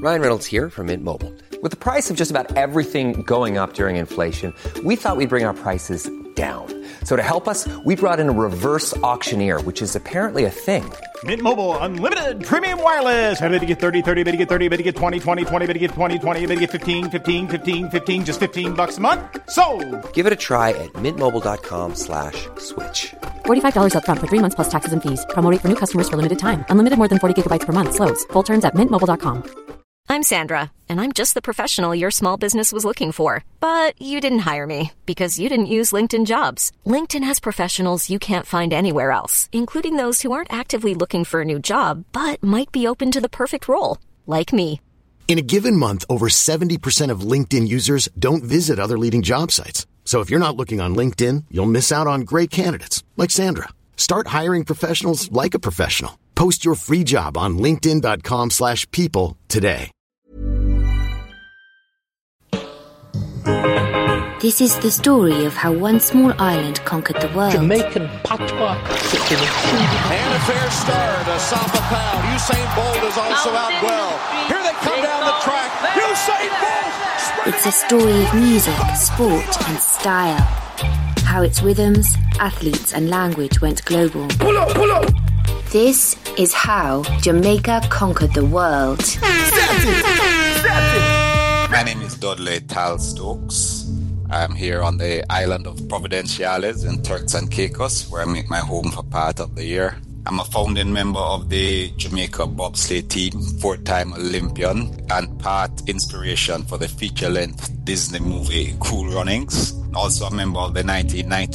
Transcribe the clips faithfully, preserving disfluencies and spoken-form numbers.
Ryan Reynolds here from Mint Mobile. With the price of just about everything going up during inflation, we thought we'd bring our prices down. So to help us, we brought in a reverse auctioneer, which is apparently a thing. Mint Mobile Unlimited Premium Wireless. How to get thirty, thirty, how to get thirty, how to get twenty, twenty, twenty, how to get twenty, twenty, how to get fifteen, fifteen, fifteen, fifteen, just fifteen bucks a month? Sold! Give it a try at mintmobile.com slash switch. forty-five dollars up front for three months plus taxes and fees. Promo rate for new customers for limited time. Unlimited more than forty gigabytes per month. Slows full terms at mint mobile dot com. I'm Sandra, and I'm just the professional your small business was looking for. But you didn't hire me because you didn't use LinkedIn Jobs. LinkedIn has professionals you can't find anywhere else, including those who aren't actively looking for a new job, but might be open to the perfect role, like me. In a given month, over seventy percent of LinkedIn users don't visit other leading job sites. So if you're not looking on LinkedIn, you'll miss out on great candidates like Sandra. Start hiring professionals like a professional. Post your free job on linkedin.com slash people today. This is the story of how one small island conquered the world. Jamaican patois. And a fair start. Asafa Pound. Usain Bolt is also out well. Here they come down the track. Usain Bolt! It's a story of music, sport and style. How its rhythms, athletes and language went global. Pull up, pull up! This is how Jamaica conquered the world. My name is Dudley Tal Stokes. I'm here on the island of Providenciales in Turks and Caicos, where I make my home for part of the year. I'm a founding member of the Jamaica bobsleigh team, four-time Olympian, and part inspiration for the feature-length Disney movie Cool Runnings. Also a member of the nineteen ninety.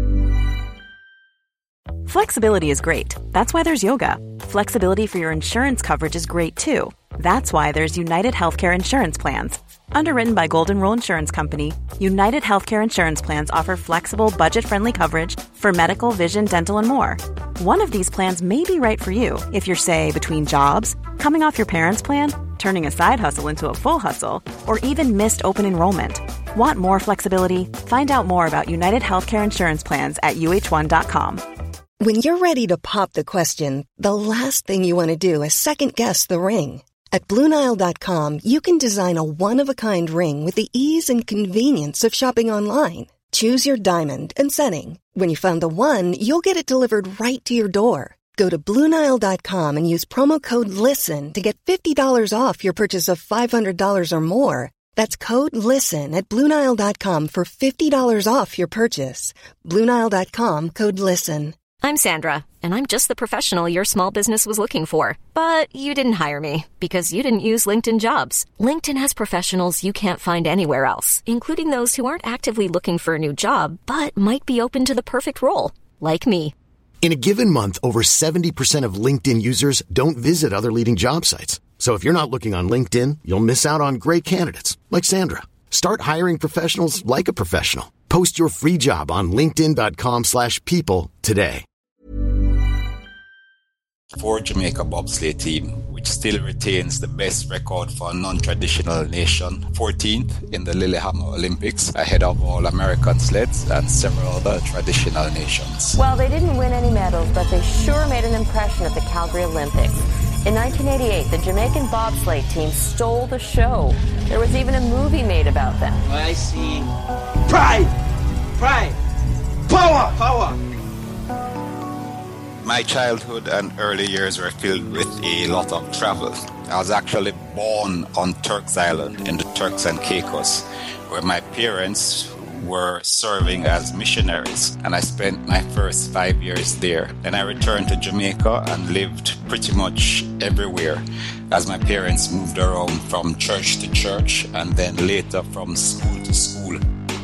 Flexibility is great. That's why there's yoga. Flexibility for your insurance coverage is great too. That's why there's United Healthcare Insurance Plans. Underwritten by Golden Rule Insurance Company, United Healthcare Insurance Plans offer flexible, budget-friendly coverage for medical, vision, dental, and more. One of these plans may be right for you if you're, say, between jobs, coming off your parents' plan, turning a side hustle into a full hustle, or even missed open enrollment. Want more flexibility? Find out more about United Healthcare Insurance Plans at U H one dot com. When you're ready to pop the question, the last thing you want to do is second-guess the ring. At Blue Nile dot com, you can design a one-of-a-kind ring with the ease and convenience of shopping online. Choose your diamond and setting. When you find the one, you'll get it delivered right to your door. Go to Blue Nile dot com and use promo code LISTEN to get fifty dollars off your purchase of five hundred dollars or more. That's code LISTEN at Blue Nile dot com for fifty dollars off your purchase. Blue Nile dot com, code LISTEN. I'm Sandra, and I'm just the professional your small business was looking for. But you didn't hire me because you didn't use LinkedIn Jobs. LinkedIn has professionals you can't find anywhere else, including those who aren't actively looking for a new job, but might be open to the perfect role, like me. In a given month, over seventy percent of LinkedIn users don't visit other leading job sites. So if you're not looking on LinkedIn, you'll miss out on great candidates like Sandra. Start hiring professionals like a professional. Post your free job on linkedin.com slash people today. For Jamaica bobsleigh team, which still retains the best record for a non-traditional nation, fourteenth in the Lillehammer Olympics, ahead of all American sleds and several other traditional nations. Well, they didn't win any medals, but they sure made an impression at the Calgary Olympics. In nineteen eighty-eight, the Jamaican bobsleigh team stole the show. There was even a movie made about them. I see. Pride! Pride! Power! Power! My childhood and early years were filled with a lot of travel. I was actually born on Turks Island in the Turks and Caicos, where my parents were serving as missionaries, and I spent my first five years there. Then I returned to Jamaica and lived pretty much everywhere as my parents moved around from church to church and then later from school to school.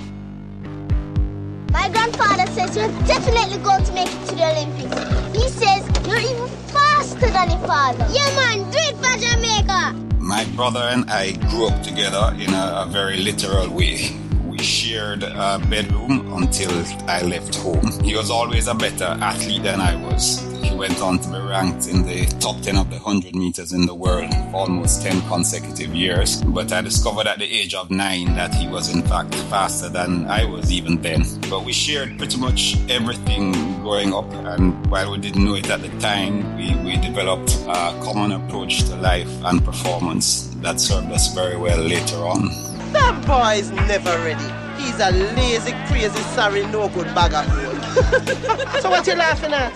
My grandfather says you're definitely going to make it to the Olympics. He says you're even faster than your father. Yeah, man, do it for Jamaica. My brother and I grew up together in a, a very literal way. We shared a bedroom until I left home. He was always a better athlete than I was. He went on to be ranked in the top ten of the one hundred meters in the world for almost ten consecutive years. But I discovered at the age of nine that he was in fact faster than I was even then. But we shared pretty much everything growing up, and while we didn't know it at the time, we, we developed a common approach to life and performance that served us very well later on. That boy is never ready. He's a lazy, crazy, sorry, no good bag of gold. So what you laughing at?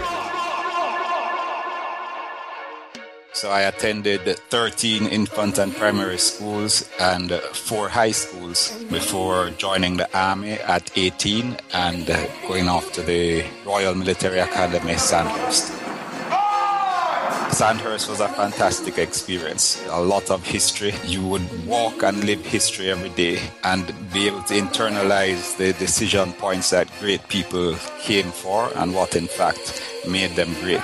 So I attended thirteen infant and primary schools and four high schools before joining the Army at eighteen and going off to the Royal Military Academy, Sandhurst. Sandhurst was a fantastic experience. A lot of history. You would walk and live history every day and be able to internalize the decision points that great people came for and what in fact made them great.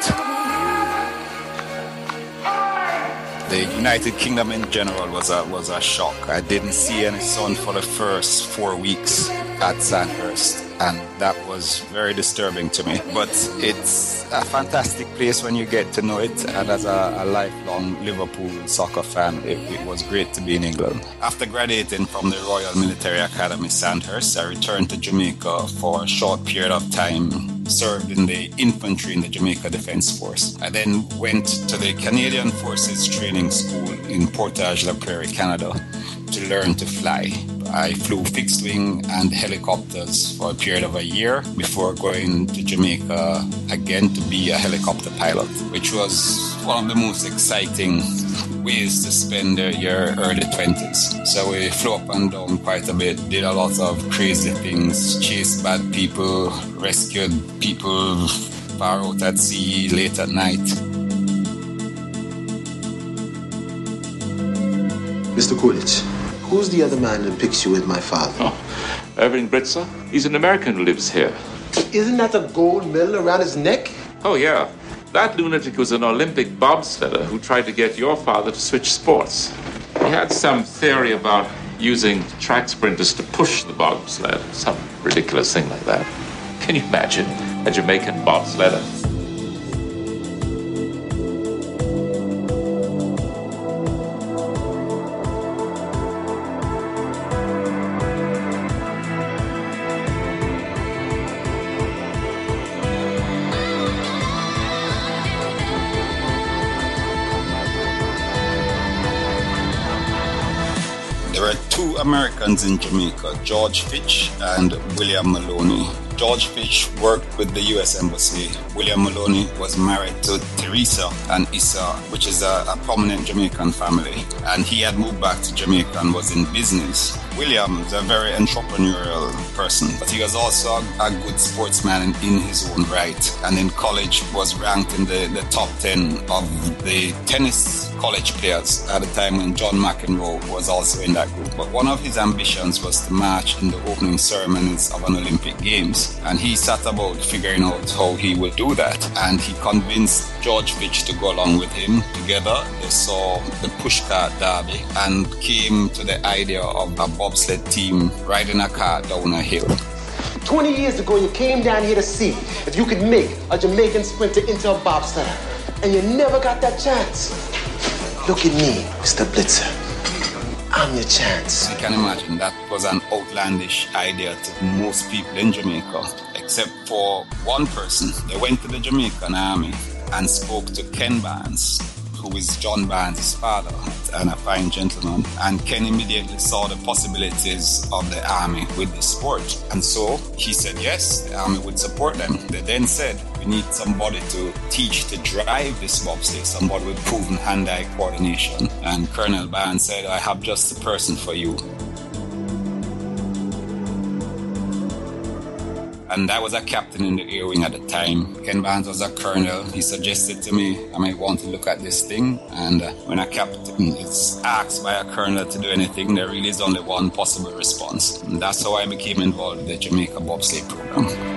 The United Kingdom in general was a was a shock. I didn't see any sun for the first four weeks at Sandhurst, and that was very disturbing to me. But it's a fantastic place when you get to know it, and as a, a lifelong Liverpool soccer fan, it, it was great to be in England. After graduating from the Royal Military Academy Sandhurst, I returned to Jamaica for a short period of time, served in the infantry in the Jamaica Defence Force. I then went to the Canadian Forces Training School in Portage la Prairie, Canada, to learn to fly. I flew fixed wing and helicopters for a period of a year before going to Jamaica again to be a helicopter pilot, which was one of the most exciting ways to spend your early twenties. So we flew up and down quite a bit, did a lot of crazy things, chased bad people, rescued people far out at sea late at night. Mister Coolidge, who's the other man that picks you with my father? Oh, Irving Britzer. He's an American who lives here. Isn't that the gold medal around his neck? Oh, yeah. That lunatic was an Olympic bobsledder who tried to get your father to switch sports. He had some theory about using track sprinters to push the bobsled, some ridiculous thing like that. Can you imagine a Jamaican bobsledder? Americans in Jamaica, George Fitch and William Maloney. George Fitch worked with the U S Embassy. William Maloney was married to Teresa and Issa, which is a, a prominent Jamaican family. And he had moved back to Jamaica and was in business. William is a very entrepreneurial person, but he was also a, a good sportsman in, in his own right. And in college was ranked in the, the top ten of the tennis college players at the time when John McEnroe was also in that group. But one of his ambitions was to march in the opening ceremonies of an Olympic Games. And he set about figuring out how he would do that. And he convinced George Fitch to go along with him. Together, they saw the pushcart derby and came to the idea of a bobsled team riding a car down a hill. twenty years ago, you came down here to see if you could make a Jamaican sprinter into a bobsledder. And you never got that chance. Look at me, Mister Blitzer. I'm your chance. I can imagine that was an outlandish idea to most people in Jamaica, except for one person. They went to the Jamaican Army and spoke to Ken Barnes, who is John Barnes' father and a fine gentleman. And Ken immediately saw the possibilities of the army with the sport. And so he said yes, the army would support them. They then said, we need somebody to teach to drive this bobsleigh, somebody with proven hand-eye coordination. And Colonel Barnes said, I have just the person for you. And I was a captain in the air wing at the time. Ken Barnes was a colonel. He suggested to me I might want to look at this thing. And uh, when a captain is asked by a colonel to do anything, there really is only one possible response. And that's how I became involved with the Jamaica Bobsleigh program.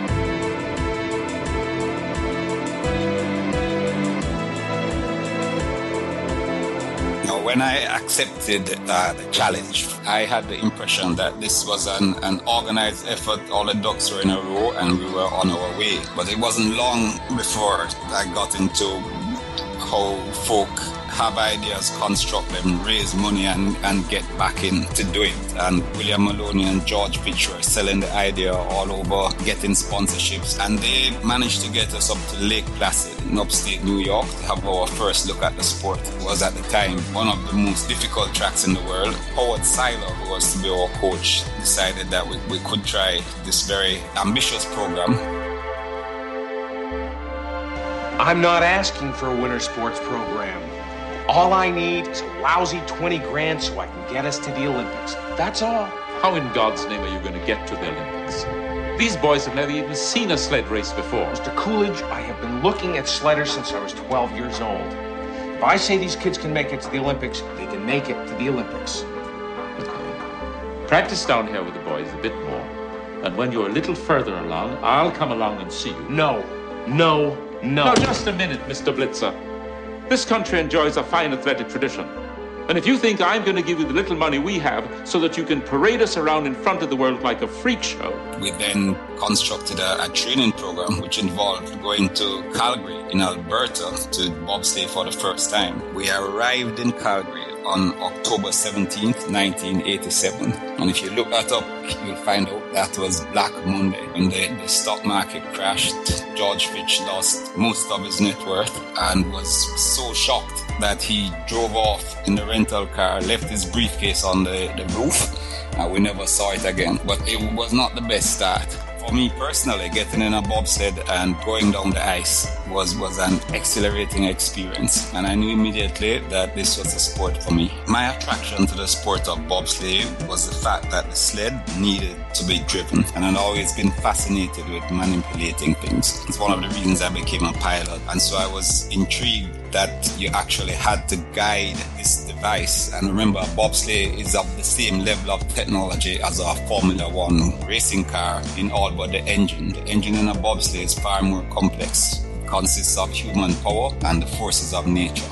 When I accepted uh, the challenge, I had the impression that this was an, an organized effort. All the ducks were in a row and we were on our way. But it wasn't long before I got into how folk have ideas, construct them, raise money and, and get back into doing it. And William Maloney and George Pitch were selling the idea all over, getting sponsorships. And they managed to get us up to Lake Placid in upstate New York to have our first look at the sport. It was at the time one of the most difficult tracks in the world. Howard Seiler, who was to be our coach, decided that we, we could try this very ambitious program. I'm not asking for a winter sports program. All I need is a lousy twenty grand so I can get us to the Olympics. That's all. How in God's name are you going to get to the Olympics? These boys have never even seen a sled race before. Mister Coolidge, I have been looking at sledders since I was twelve years old. If I say these kids can make it to the Olympics, they can make it to the Olympics. Okay. Practice down here with the boys a bit more. And when you're a little further along, I'll come along and see you. No, no, no. Now, just a minute, Mister Blitzer. This country enjoys a fine athletic tradition. And if you think I'm going to give you the little money we have so that you can parade us around in front of the world like a freak show. We then constructed a, a training program which involved going to Calgary in Alberta to bobsleigh for the first time. We arrived in Calgary on October seventeenth, nineteen eighty-seven. And if you look that up, you'll find out that was Black Monday when the, the stock market crashed. George Fitch lost most of his net worth and was so shocked that he drove off in the rental car, left his briefcase on the, the roof, and we never saw it again. But it was not the best start. For me personally, getting in a bobsled and going down the ice was, was an exhilarating experience. And I knew immediately that this was a sport for me. My attraction to the sport of bobsleigh was the fact that the sled needed to be driven. And I'd always been fascinated with manipulating things. It's one of the reasons I became a pilot. And so I was intrigued that you actually had to guide this device. And remember, bobsleigh is of the same level of technology as a Formula One racing car in all but the engine. The engine in a bobsleigh is far more complex. It consists of human power and the forces of nature.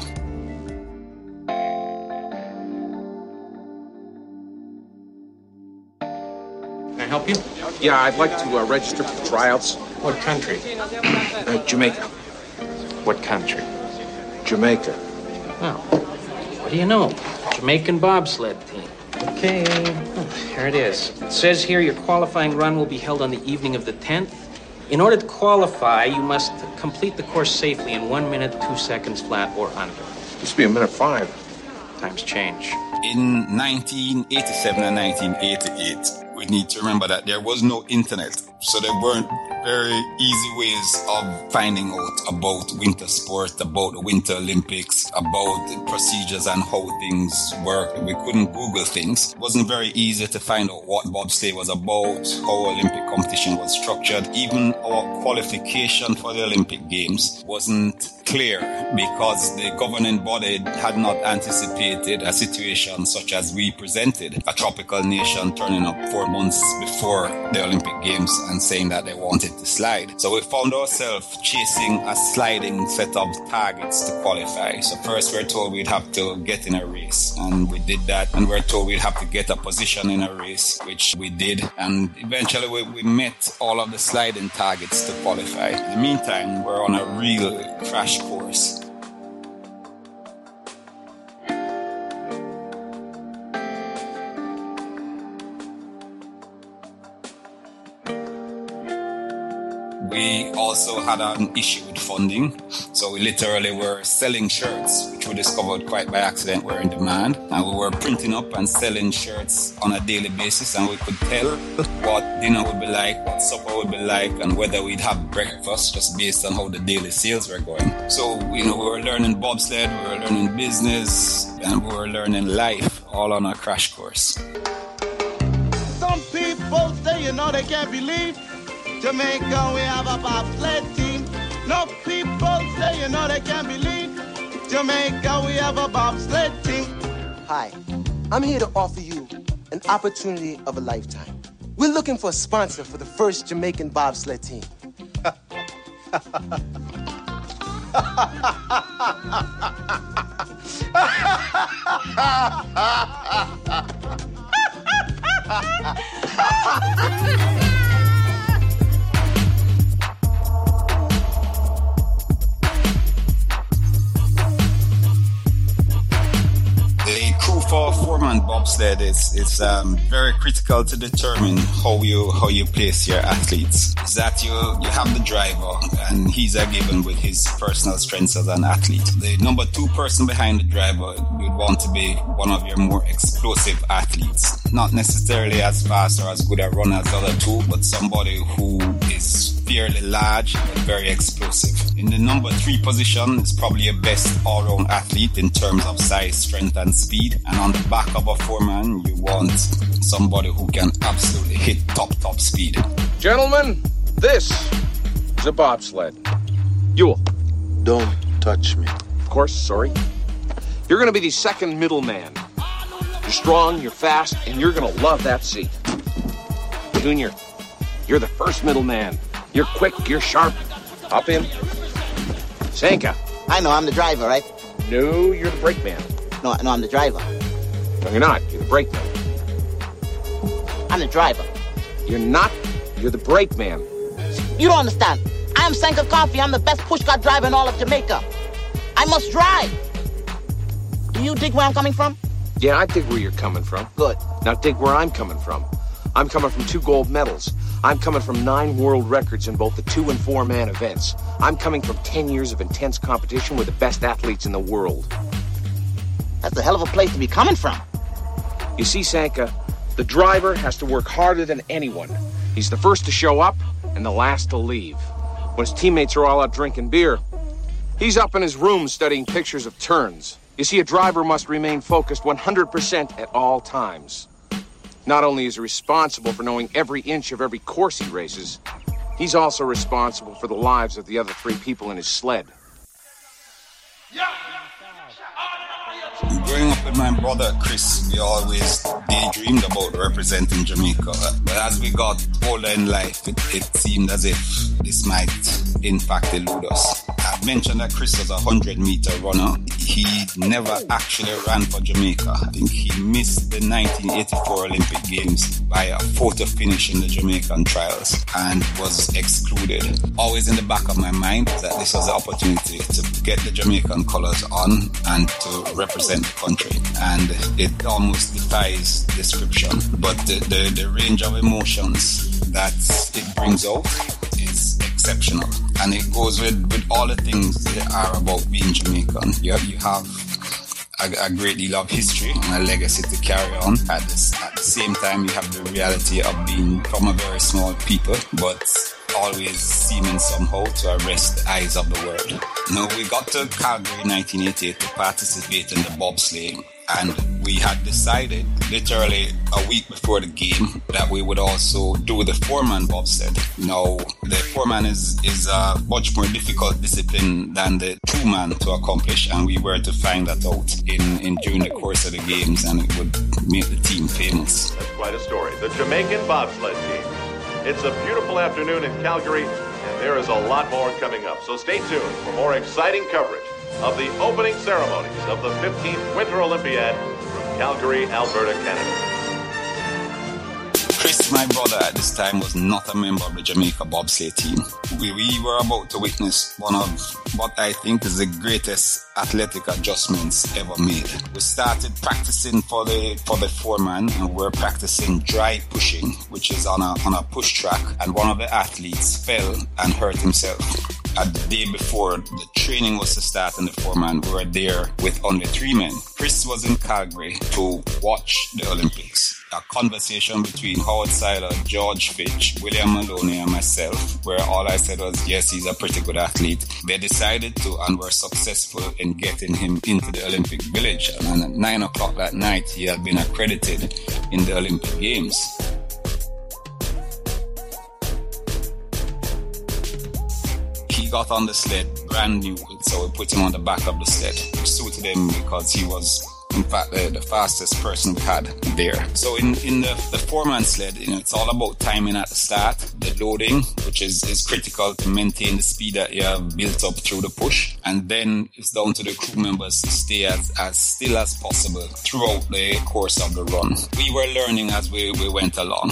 Can I help you? Yeah, I'd like to uh, register for the tryouts. What country? Uh, Jamaica. What country? Jamaica. Oh, what do you know? Jamaican bobsled team. Okay, oh, here it is. It says here your qualifying run will be held on the evening of the tenth. In order to qualify, you must complete the course safely in one minute, two seconds flat or under. This will be a minute five. Times change. In nineteen eighty-seven and nineteen eighty-eight, we need to remember that there was no internet. So there weren't very easy ways of finding out about winter sport, about the Winter Olympics, about the procedures and how things work. We couldn't Google things. It wasn't very easy to find out what bobsleigh was about, how Olympic competition was structured. Even our qualification for the Olympic Games wasn't clear because the governing body had not anticipated a situation such as we presented. A tropical nation turning up four months before the Olympic Games and saying that they wanted to slide. So we found ourselves chasing a sliding set of targets to qualify. So first we're told we'd have to get in a race, and we did that. And we're told we'd have to get a position in a race, which we did. And eventually we, we met all of the sliding targets to qualify. In the meantime, we're on a real crash course. We also had an issue with funding, so we literally were selling shirts, which we discovered quite by accident were in demand, and we were printing up and selling shirts on a daily basis, and we could tell what dinner would be like, what supper would be like, and whether we'd have breakfast just based on how the daily sales were going. So, you know, we were learning bobsled, we were learning business, and we were learning life, all on a crash course. Some people say, you know, they can't believe Jamaica, we have a bobsled team. No people say, you know, they can't believe Jamaica, we have a bobsled team. Hi, I'm here to offer you an opportunity of a lifetime. We're looking for a sponsor for the first Jamaican bobsled team. for four-man bobsled is it's um, very critical to determine how you how you place your athletes. Is that you you have the driver, and he's a given with his personal strengths as an athlete. The number two person behind the driver, you'd want to be one of your more explosive athletes. Not necessarily as fast or as good a runner as the other two, but somebody who is fairly large and very explosive. In the number three position is probably your best all-round athlete in terms of size, strength and speed. And on the back of a four-man, you want somebody who can absolutely hit top, top speed. Gentlemen, this is a bobsled. Ewell. Don't touch me. Of course, sorry. You're going to be the second middleman. You're strong, you're fast, and you're going to love that seat. Junior, you're the first middleman. You're quick, you're sharp. Hop in. Sanka. I know, I'm the driver, right? No, you're the brakeman. No, no, I'm the driver. No, you're not. You're the brakeman. I'm the driver. You're not. You're the brakeman. You don't understand. I am Sanka Coffee. I'm the best pushcart driver in all of Jamaica. I must drive. Do you dig where I'm coming from? Yeah, I dig where you're coming from. Good. Now dig where I'm coming from. I'm coming from two gold medals. I'm coming from nine world records in both the two and four man events. I'm coming from ten years of intense competition with the best athletes in the world. That's a hell of a place to be coming from. You see, Sanka, the driver has to work harder than anyone. He's the first to show up and the last to leave. When his teammates are all out drinking beer, he's up in his room studying pictures of turns. You see, a driver must remain focused one hundred percent at all times. Not only is he responsible for knowing every inch of every course he races, he's also responsible for the lives of the other three people in his sled. Growing up with my brother Chris, we always daydreamed about representing Jamaica. But as we got older in life, it, it seemed as if this might in fact elude us. I've mentioned that Chris was a hundred meter runner. He never actually ran for Jamaica. I think he missed the nineteen eighty-four Olympic Games by a photo finish in the Jamaican trials and was excluded. Always in the back of my mind that this was the opportunity to get the Jamaican colors on and to represent the country. And it almost defies description. But the, the, the range of emotions that it brings out is exceptional. And it goes with, with all the things that are about being Jamaican. You, you have a, a great deal of history and a legacy to carry on. At, this, at the same time, you have the reality of being from a very small people, but always seeming somehow to arrest the eyes of the world. Now, we got to Calgary in nineteen eighty-eight to participate in the bobsleigh, and we had decided literally a week before the game that we would also do the four-man bobsled. Now, the four-man is, is a much more difficult discipline than the two-man to accomplish, and we were to find that out in, in during the course of the games, and it would make the team famous. That's quite a story. The Jamaican bobsled team. It's a beautiful afternoon in Calgary, and there is a lot more coming up. So stay tuned for more exciting coverage of the opening ceremonies of the fifteenth Winter Olympiad from Calgary, Alberta, Canada. Chris, my brother at this time, was not a member of the Jamaica bobsleigh team. We, we were about to witness one of what I think is the greatest athletic adjustments ever made. We started practicing for the for the four-man, and we we're practicing dry pushing, which is on a on a push track, and one of the athletes fell and hurt himself. At the day before the training was to start in the four-man, we were there with only three men. Chris was in Calgary to watch the Olympics. A conversation between Howard Seiler, George Fitch, William Maloney and myself, where all I said was, yes, he's a pretty good athlete. They decided to and were successful in getting him into the Olympic Village. And at nine o'clock that night, he had been accredited in the Olympic Games. He got on the sled brand new, so we put him on the back of the sled. It suited him because he was, in fact, the, the fastest person we had there. So in, in the, the four-man sled, you know, it's all about timing at the start, the loading, which is, is critical to maintain the speed that you have built up through the push. And then it's down to the crew members to stay as, as still as possible throughout the course of the run. We were learning as we, we went along.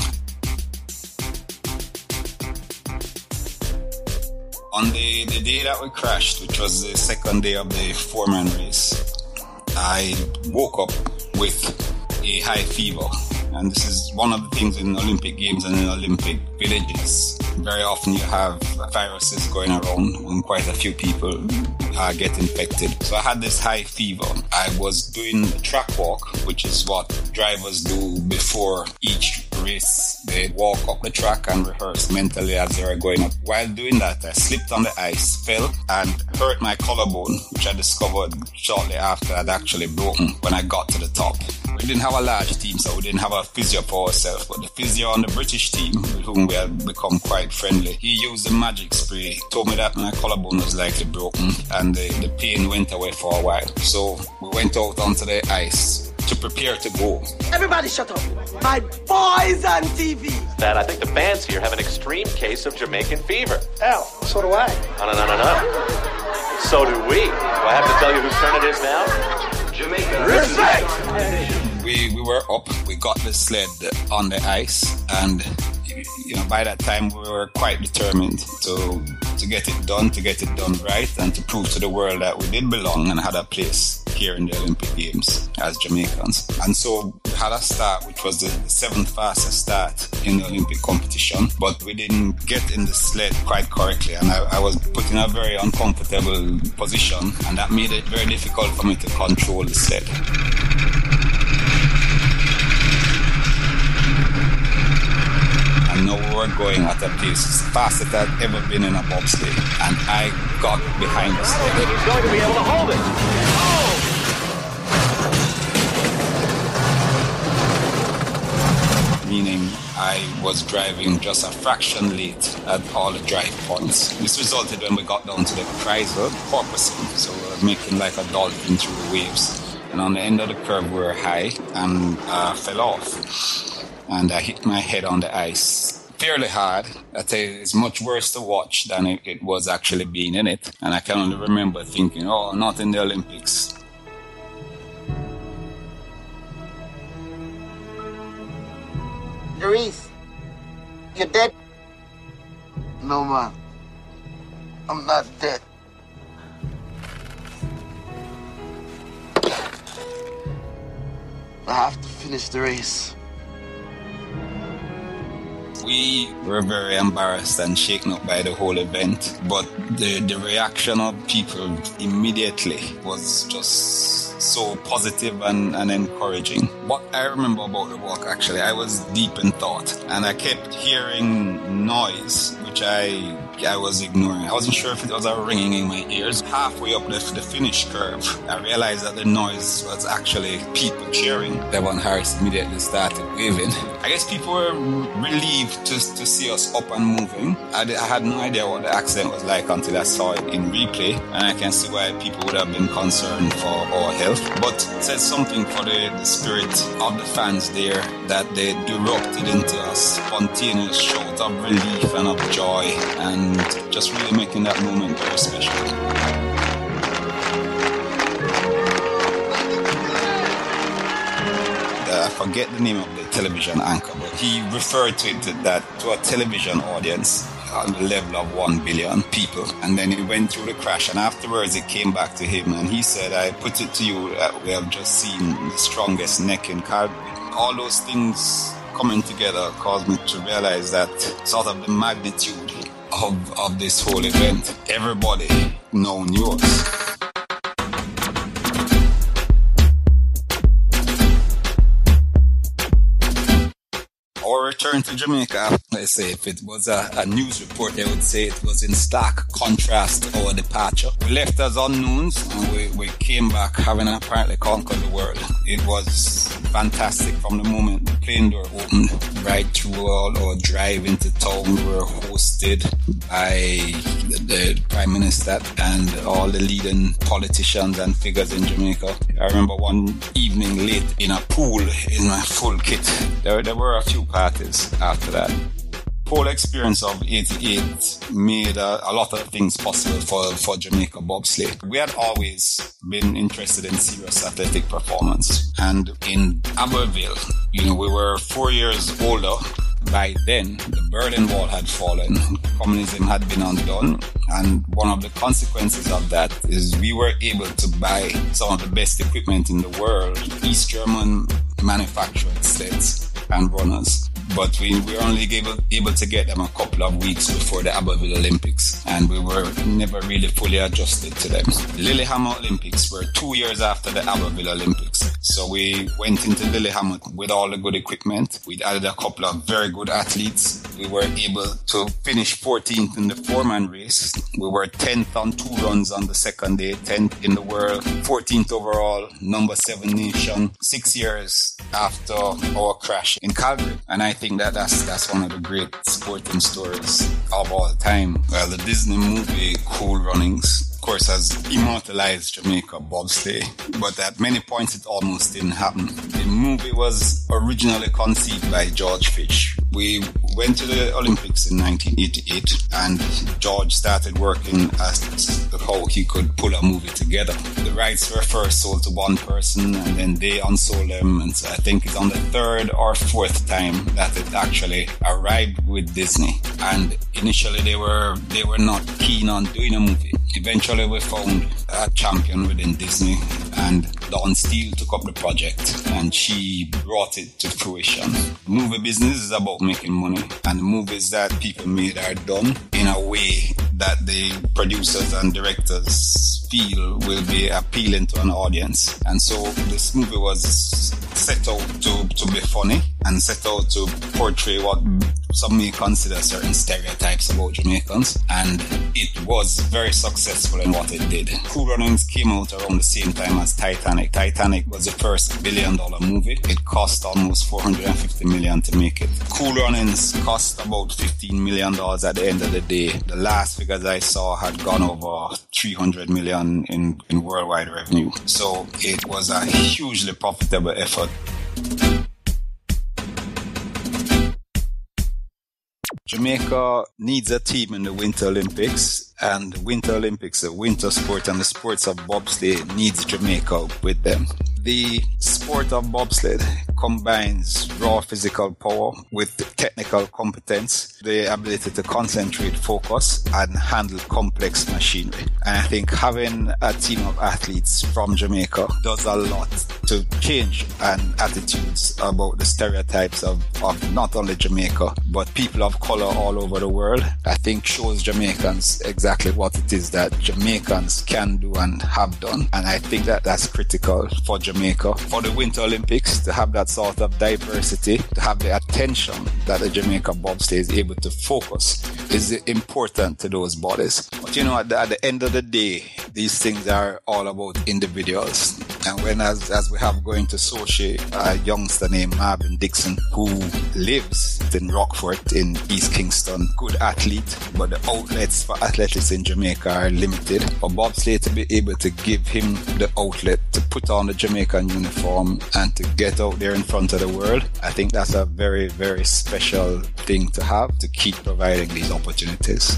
On the, the day that we crashed, which was the second day of the four-man race, I woke up with a high fever. And this is one of the things in Olympic Games and in Olympic villages. Very often you have viruses going around and quite a few people uh, get infected. So I had this high fever. I was doing track walk, which is what drivers do before each race. They walk up the track and rehearse mentally as they are going up. While doing that, I slipped on the ice, fell, and hurt my collarbone, which I discovered shortly after I'd actually broken when I got to the top. We didn't have a large team, so we didn't have a physio for ourselves, but the physio on the British team, with whom we had become quite friendly, he used the magic spray, told me that my collarbone was likely broken, and the, the pain went away for a while. So we went out onto the ice to prepare to go. Everybody shut up. My boy's on T V. That I think the fans here have an extreme case of Jamaican fever. Hell, so do I. No, no, no, no, no. So do we. Do I have to tell you whose turn it is now? Jamaica. Respect! We, we were up, we got the sled on the ice, and you know, by that time we were quite determined to to get it done, to get it done right, and to prove to the world that we did belong and had a place here in the Olympic Games as Jamaicans. And so we had a start, which was the seventh fastest start in the Olympic competition, but we didn't get in the sled quite correctly, and I, I was put in a very uncomfortable position, and that made it very difficult for me to control the sled. And now we were going at a pace fastest I'd ever been in a bobsleigh, and I got behind the sled. I think he's going to be able to hold it. Oh! Meaning I was driving just a fraction late at all the drive points. This resulted when we got down to the Chrysler porpoising, so we were making like a dolphin through the waves. And on the end of the curve we were high and uh, fell off. And I hit my head on the ice fairly hard. I tell you, it's much worse to watch than it, it was actually being in it. And I can only remember thinking, oh, not in the Olympics. Doris, you're dead? No, man. I'm not dead. I have to finish the race. We were very embarrassed and shaken up by the whole event, but the, the reaction of people immediately was just so positive and, and encouraging. What I remember about the walk, actually, I was deep in thought, and I kept hearing noise, which I I was ignoring. I wasn't sure if it was a ringing in my ears. Halfway up the, the finish curve, I realized that the noise was actually people cheering. Devon Harris immediately started waving. I guess people were relieved to, to see us up and moving. I, did, I had no idea what the accident was like until I saw it in replay, and I can see why people would have been concerned for our health. But it said something for the, the spirit of the fans there, that they erupted into a spontaneous shout of relief and of joy, and just really making that moment very special. I forget the name of the television anchor, but he referred to it that to a television audience on the level of one billion people. And then he went through the crash, and afterwards it came back to him, and he said, I put it to you that we have just seen the strongest neck in Calgary. All those things coming together caused me to realize that sort of the magnitude of, of this whole event. Everybody now knew us. Our return to Jamaica, let's say if it was a, a news report, they would say it was in stark contrast to our departure. We left as unknowns, and we, we came back having apparently conquered the world. It was fantastic from the moment the plane door opened right through all our drive into town. We were hosted by the, the Prime Minister and all the leading politicians and figures in Jamaica. I remember one evening late in a pool in my full kit. There, there were a few parties after that. The whole experience of eighty-eight made a, a lot of things possible for, for Jamaica bobsleigh. We had always been interested in serious athletic performance. And in Aberville, you know, we were four years older By then, the Berlin Wall had fallen, communism had been undone, and one of the consequences of that is we were able to buy some of the best equipment in the world, East German manufactured sleds and runners. But we were only able, able to get them a couple of weeks before the Abbeville Olympics, and we were never really fully adjusted to them. The Lillehammer Olympics were two years after the Abbeville Olympics. So we went into Lillehammer with all the good equipment. We added a couple of very good athletes. We were able to finish fourteenth in the four-man race. We were tenth on two runs on the second day, tenth in the world, fourteenth overall, number seven nation, six years after our crash in Calgary. And I think that that's, that's one of the great sporting stories of all time. Well, the Disney movie Cool Runnings, of course, has immortalized Jamaica bobsleigh, but at many points it almost didn't happen. The movie was originally conceived by George Fitch. We went to the Olympics in nineteen eighty-eight, and George started working as to how he could pull a movie together. The rights were first sold to one person, and then they unsold them, and so I think it's on the third or fourth time that it actually arrived with Disney. And initially they were they were not keen on doing a movie. Eventually we found a champion within Disney, and Dawn Steele took up the project and she brought it to fruition. The movie business is about making money, and the movies that people made are done in a way that the producers and directors feel will be appealing to an audience. And so this movie was set out to, to be funny and set out to portray what some may consider certain stereotypes about Jamaicans, and it was very successful in what it did. Cool Runnings came out around the same time as Titanic. Titanic was the first billion dollar movie. It cost almost four hundred fifty million dollars to make it. Cool Runnings cost about fifteen million dollars at the end of the day. The last figures I saw had gone over three hundred million dollars in, in worldwide revenue. So it was a hugely profitable effort. Jamaica needs a team in the Winter Olympics, and the Winter Olympics, the winter sport and the sports of bobsleigh needs Jamaica with them. The sport of bobsled combines raw physical power with technical competence, the ability to concentrate, focus, and handle complex machinery. And I think having a team of athletes from Jamaica does a lot to change and attitudes about the stereotypes of, of not only Jamaica, but people of color all over the world. I think shows Jamaicans exactly what it is that Jamaicans can do and have done. And I think that that's critical for Jamaica, for the Winter Olympics, to have that sort of diversity, to have the attention that the Jamaica bobsleigh is able to focus is important to those bodies. But you know, at the, at the end of the day, these things are all about individuals. And when, as, as we have going to Sochi, a youngster named Marvin Dixon, who lives in Rockfort in East Kingston, good athlete, but the outlets for athletics in Jamaica are limited. For bobsleigh to be able to give him the outlet to put on the Jamaican uniform and to get out there in front of the world, I think that's a very, very special thing to have, to keep providing these opportunities.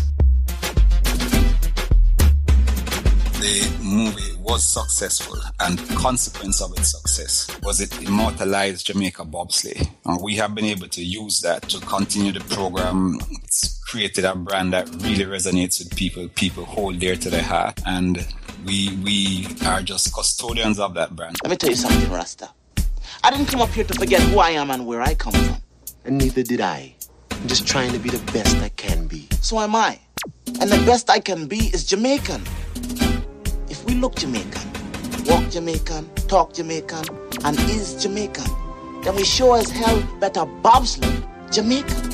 The movie was successful, and the consequence of its success was it immortalized Jamaica bobsleigh. And we have been able to use that to continue the program. It's created a brand that really resonates with people, people hold dear to their heart, and we we are just custodians of that brand. Let me tell you something, Rasta. I didn't come up here to forget who I am and where I come from. And neither did I. I'm just trying to be the best I can be. So am I. And the best I can be is Jamaican. If we look Jamaican, walk Jamaican, talk Jamaican, and is Jamaican, then we sure as hell better bobsleigh Jamaican.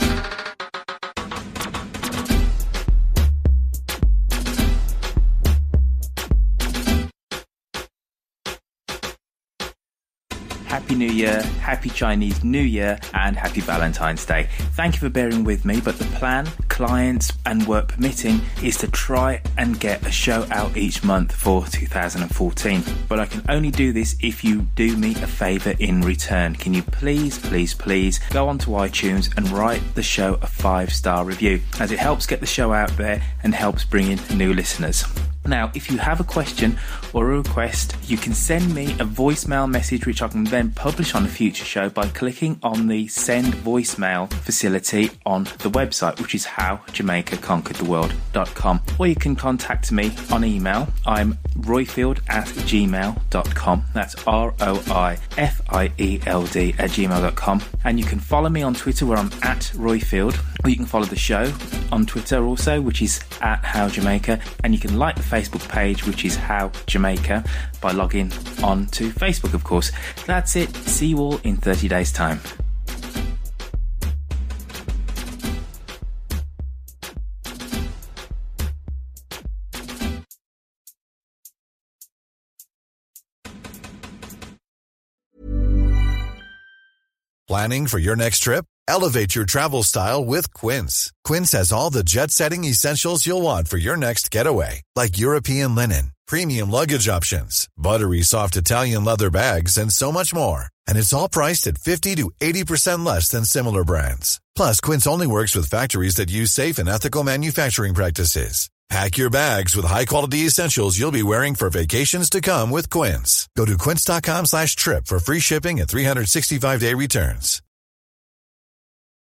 Happy New Year, Happy Chinese New Year, and Happy Valentine's Day. Thank you for bearing with me, but the plan, clients and work permitting, is to try and get a show out each month for two thousand fourteen. But I can only do this if you do me a favour in return. Can you please, please, please go onto iTunes and write the show a five-star review, as it helps get the show out there and helps bring in new listeners. Now, if you have a question or a request, you can send me a voicemail message which I can then publish on a future show by clicking on the send voicemail facility on the website, which is how jamaica conquered the world dot com. Or you can contact me on email. I'm roifield at gmail dot com. That's R O I F I E L D at gmail dot com. And you can follow me on Twitter where I'm at roifield, or you can follow the show on Twitter also, which is at How Jamaica, and you can like the Facebook page, which is How Jamaica, by logging on to Facebook, of course. That's it. See you all in thirty days' time. Planning for your next trip? Elevate your travel style with Quince. Quince has all the jet-setting essentials you'll want for your next getaway, like European linen, premium luggage options, buttery soft Italian leather bags, and so much more. And it's all priced at fifty to eighty percent less than similar brands. Plus, Quince only works with factories that use safe and ethical manufacturing practices. Pack your bags with high-quality essentials you'll be wearing for vacations to come with Quince. Go to quince dot com slash trip for free shipping and three sixty-five day returns.